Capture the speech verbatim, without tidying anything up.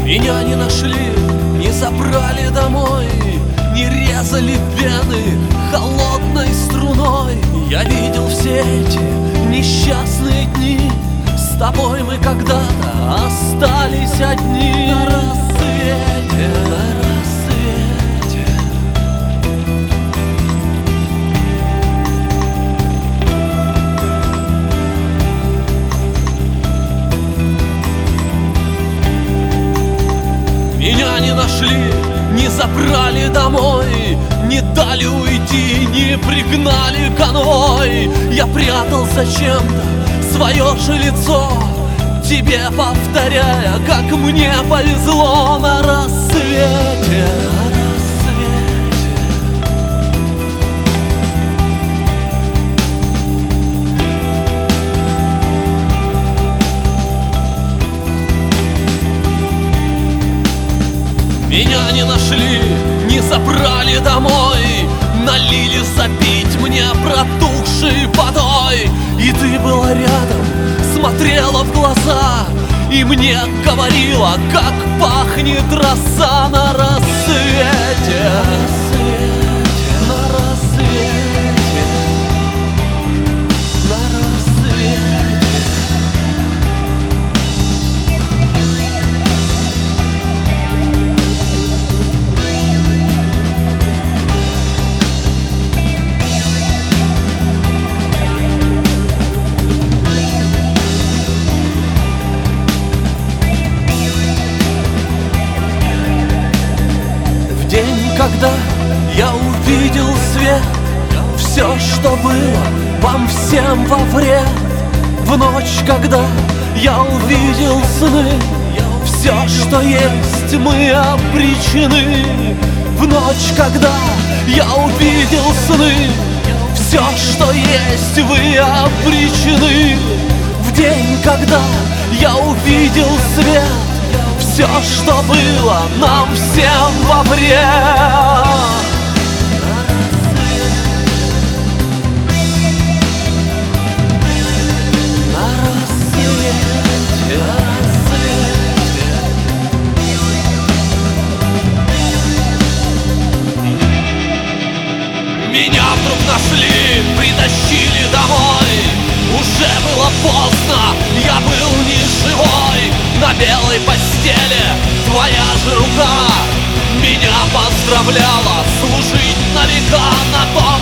Меня не нашли, не забрали домой, не резали вены холодной струной. Я видел все эти несчастные дни, с тобой мы когда-то остались одни. На рассвете, на рассвете. Меня не нашли, не забрали домой, не дали уйти, не пригнали конвой. Я прятал зачем-то свое же лицо, тебе повторяя, как мне повезло. На рассвете, на рассвете. Меня не нашли, не забрали домой, налили запить мне протухшей водой. И ты была рядом, смотрела в глаза и мне говорила, как пахнет роса. На рассвете, на рассвете, на рассвете. Когда я увидел свет, все, что было, вам всем во вред. В ночь, когда я увидел сны, все, что есть, мы обречены. В ночь, когда я увидел сны, все, что есть, вы обречены. В день, когда я увидел свет, все, что было, нам всем во вред. На рассвете, на рассвете. Меня вдруг нашли, притащили домой. Уже было поздно, я был не живой. На белой постели твоя же рука меня поздравляла служить на века на том